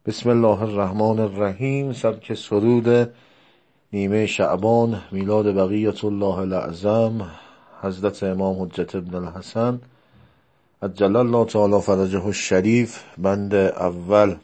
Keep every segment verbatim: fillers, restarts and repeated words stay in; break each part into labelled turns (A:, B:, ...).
A: بسم الله الرحمن الرحیم. سبک سرود نیمه شعبان، میلاد بقیت الله الاعظم حضرت امام حجت ابن الحسن عجل الله تعالی فرجه الشریف. بند اول.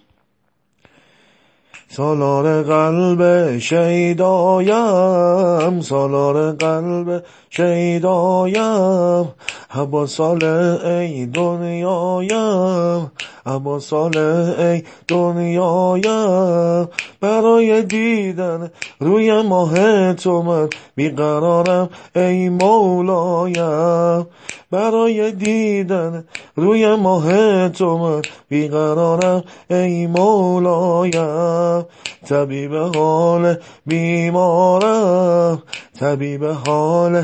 A: سالار قلب شیدایم، سالار قلب شیدایم، ابا صالح ای دنیایم، ابا صالح ای دنیایم. برای دیدن روی ماه تو من بیقرارم ای مولایم، برای دیدن روی ماه تو من بیقرارم ای مولایم. طبیب حال بیمارم، طبیب حال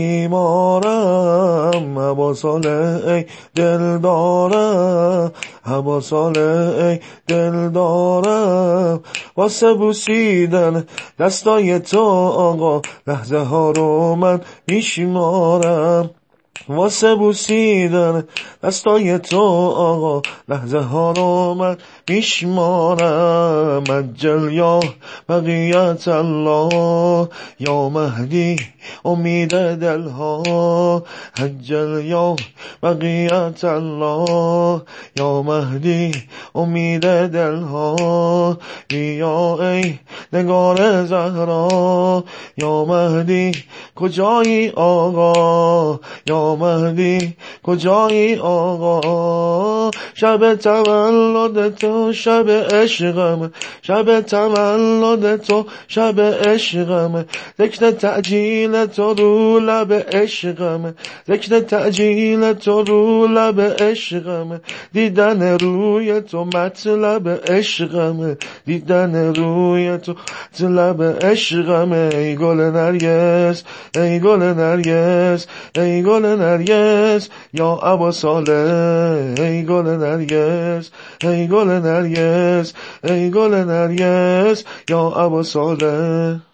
A: بیمارم، ابا صالح ای دلدارم، ابا صالح ای دلدارم. واسه بوسیدن دستای تو آقا لحظه ها رو من میشمارم، واسه بوسیدن دستای تو آقا لحظه ها رو من میشمارم. عجل یا بقیت الله یا مهدی امید دلها، عجل یا بقیت الله یا مهدی امید دلها. بیا ای نگار زهرا یا مهدی کجایی آقا، یا مهدی کجایی آقا. شب تولد تو شب عشقم، شب تولد تو شب عشقم، ذکر تعجیل تو رو لب عشقم، ذکر تعجیل تو رو لب عشقم. دیدن روی تو مطلب عشقم، دیدن روی تو مطلب عشقم. ای گل نرگس، ای گل نرگس، ای گل نرگس یا ابا صالح، ای گل نرگس، ای گل نرگس، ای گل نرگس یا ابا صالح.